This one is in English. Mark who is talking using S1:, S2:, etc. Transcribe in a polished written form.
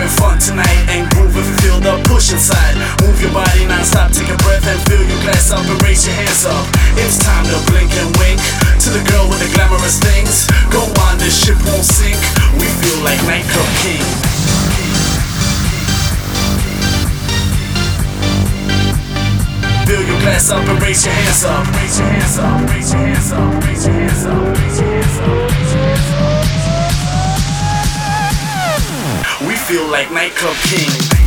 S1: having fun tonight and groove and feel the push inside. Move your body non-stop, take a breath and fill your glass up and raise your hands up. It's time to blink and wink to the girl with the glamorous things. Go on, this ship won't sink. We feel like nightclub king. Fill your glass up and raise your hands up. Raise your hands up, raise your hands up, raise your hands up, raise your hands up, raise your hands up. We feel like nightclub king.